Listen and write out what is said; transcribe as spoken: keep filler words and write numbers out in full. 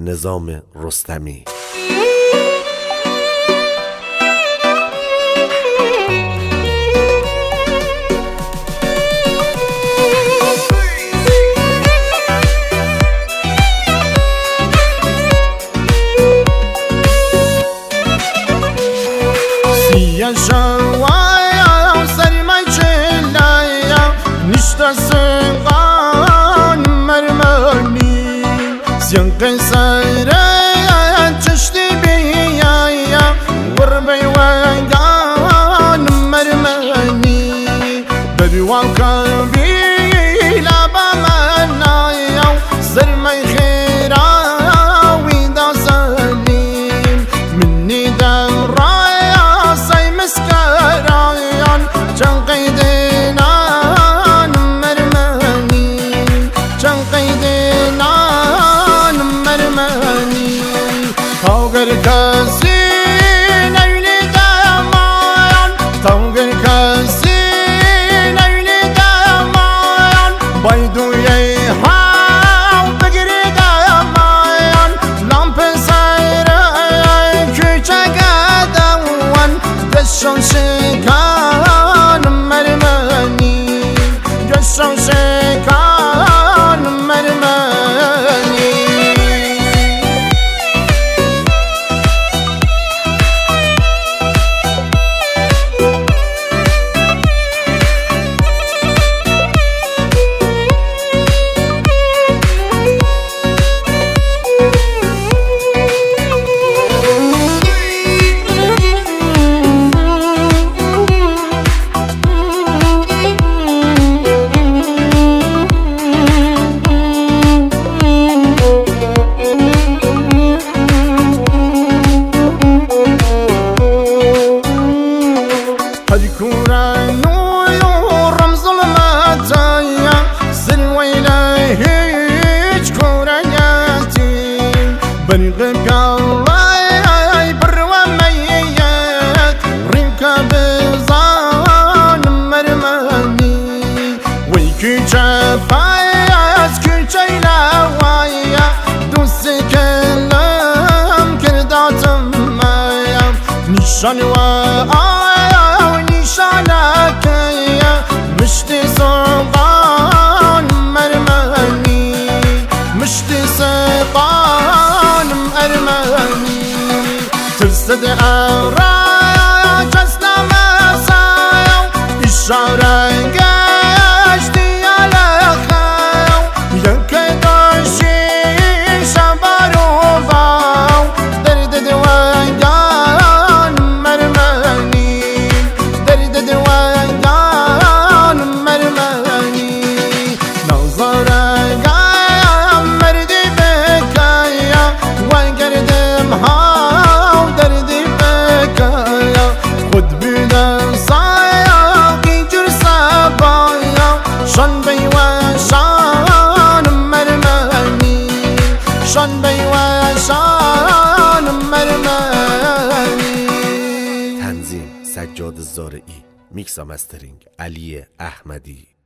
نظام رستمی. سیه شوایا سرمای چلایا نشتا سنقان مرمانی سیان قیسره چشتی بیایا قربی وگان مرمانی بریوان قلبی لابا منایا سرمای خیرا ویدا سلیم منی در مسكران جنقيدنا مرماني جنقيدنا مرماني توقر كاسين اولي دامان توقر كاسين اولي دامان بايدو يحاو بقري دامان لامپ سايرا كوچا قدوان دشون شکان مرمانی دشون شکان مرمانی بنغم قلبي بروا ميت رنكا بزان مرماني ويكي جفايس كي جيلاوايا دوس كلام كرداتم مايا نشان وآيا ونشانك يا مشتي صغان مرماني مشتي صغان أرماني ترصد أوراق جسنا مسايا إشارة قشتي على خاو ينكي دوشي شبارو باو درد دوان مرماني درد دوان مرماني نظر قام مردي بكايا وقردم هاو دردي بكايا خد بنا صايا جرسا بايا شان بي وشان مرماني شان بي وشان مرماني. تنظیم سجاد زارعی، میکس و مسترینگ علی احمدی.